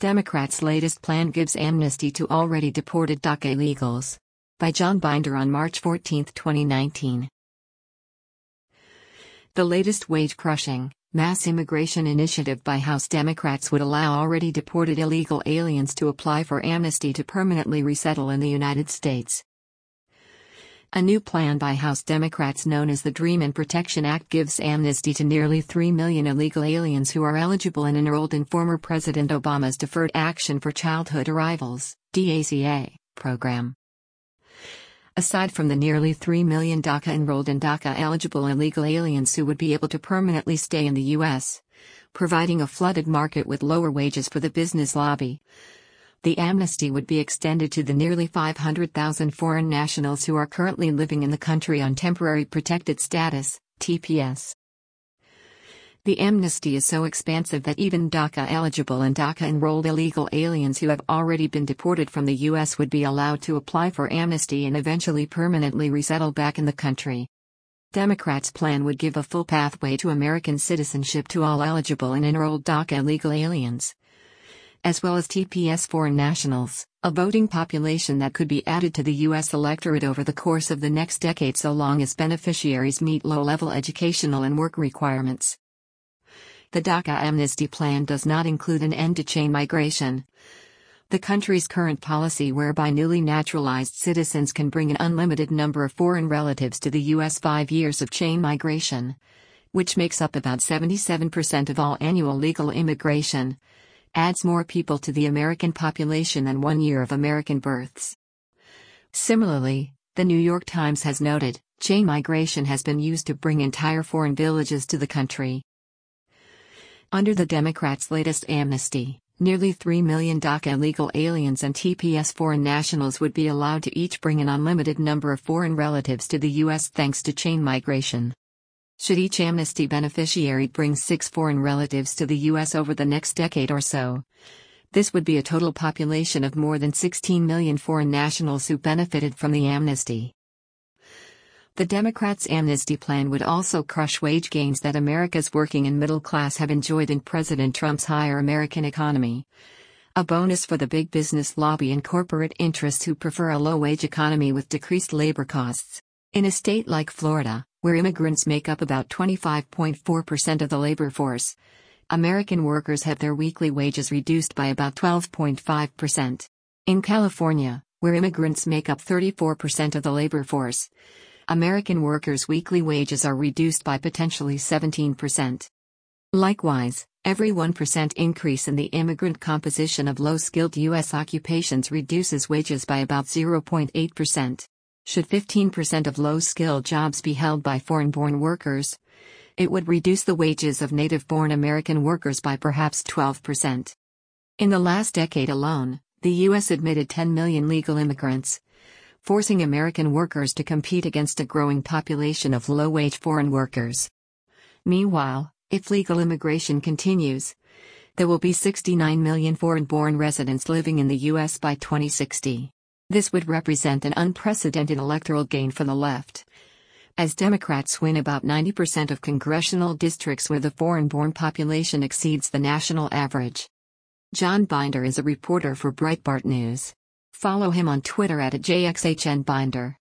Democrats' latest plan gives amnesty to already deported DACA illegals. By John Binder on March 14, 2019. The latest wage-crushing, mass immigration initiative by House Democrats would allow already deported illegal aliens to apply for amnesty to permanently resettle in the United States. A new plan by House Democrats known as the Dream and Protection Act gives amnesty to nearly 3 million illegal aliens who are eligible and enrolled in former President Obama's Deferred Action for Childhood Arrivals (DACA) program. Aside from the nearly 3 million DACA-enrolled and DACA-eligible illegal aliens who would be able to permanently stay in the U.S., providing a flooded market with lower wages for the business lobby, the amnesty would be extended to the nearly 500,000 foreign nationals who are currently living in the country on Temporary Protected Status, TPS. The amnesty is so expansive that even DACA-eligible and DACA-enrolled illegal aliens who have already been deported from the U.S. would be allowed to apply for amnesty and eventually permanently resettle back in the country. Democrats' plan would give a full pathway to American citizenship to all eligible and enrolled DACA illegal aliens, as well as TPS foreign nationals, a voting population that could be added to the U.S. electorate over the course of the next decade so long as beneficiaries meet low-level educational and work requirements. The DACA amnesty plan does not include an end to chain migration, the country's current policy whereby newly naturalized citizens can bring an unlimited number of foreign relatives to the U.S. 5 years of chain migration, which makes up about 77% of all annual legal immigration, adds more people to the American population than 1 year of American births. Similarly, the New York Times has noted, chain migration has been used to bring entire foreign villages to the country. Under the Democrats' latest amnesty, nearly 3 million DACA illegal aliens and TPS foreign nationals would be allowed to each bring an unlimited number of foreign relatives to the U.S. thanks to chain migration. Should each amnesty beneficiary bring 6 foreign relatives to the U.S. over the next decade or so, this would be a total population of more than 16 million foreign nationals who benefited from the amnesty. The Democrats' amnesty plan would also crush wage gains that America's working and middle class have enjoyed in President Trump's higher American economy, a bonus for the big business lobby and corporate interests who prefer a low-wage economy with decreased labor costs. In a state like Florida, where immigrants make up about 25.4% of the labor force, American workers have their weekly wages reduced by about 12.5%. In California, where immigrants make up 34% of the labor force, American workers' weekly wages are reduced by potentially 17%. Likewise, every 1% increase in the immigrant composition of low-skilled U.S. occupations reduces wages by about 0.8%. Should 15% of low-skilled jobs be held by foreign-born workers, it would reduce the wages of native-born American workers by perhaps 12%. In the last decade alone, the U.S. admitted 10 million legal immigrants, forcing American workers to compete against a growing population of low-wage foreign workers. Meanwhile, if legal immigration continues, there will be 69 million foreign-born residents living in the U.S. by 2060. This would represent an unprecedented electoral gain for the left, as Democrats win about 90% of congressional districts where the foreign-born population exceeds the national average. John Binder is a reporter for Breitbart News. Follow him on Twitter @JXHNBinder.